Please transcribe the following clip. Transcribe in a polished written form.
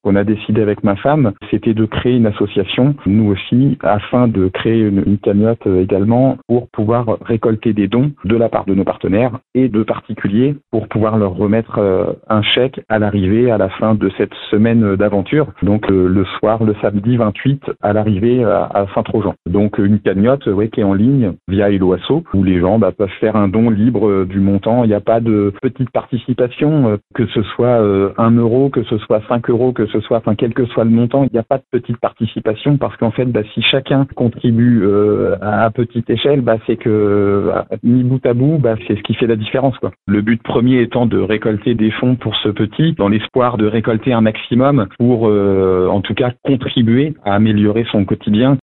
qu'on a décidé avec ma femme, c'était de créer une association, nous aussi, afin de créer une cagnotte également pour pouvoir récolter des dons de la part de nos partenaires et de particuliers pour pouvoir leur remettre un chèque à l'arrivée, à la fin de cette semaine d'aventure. Donc le soir, le samedi 28, à l'arrivée à Saint-Trojan. Donc une cagnotte qui est en ligne via Helloasso où les gens peuvent faire un don libre du montant. Il n'y a pas de petite participation, que ce soit 1 euro, que ce soit 5 euros, que ce soit, quel que soit le montant, il n'y a pas de petite participation parce qu'en fait, si chacun contribue à petite échelle, c'est que mis bout à bout, c'est ce qui fait la différence, quoi. Le but premier étant de récolter des fonds pour ce petit, dans l'espoir de récolter un maximum pour, en tout cas, contribuer à améliorer son quotidien.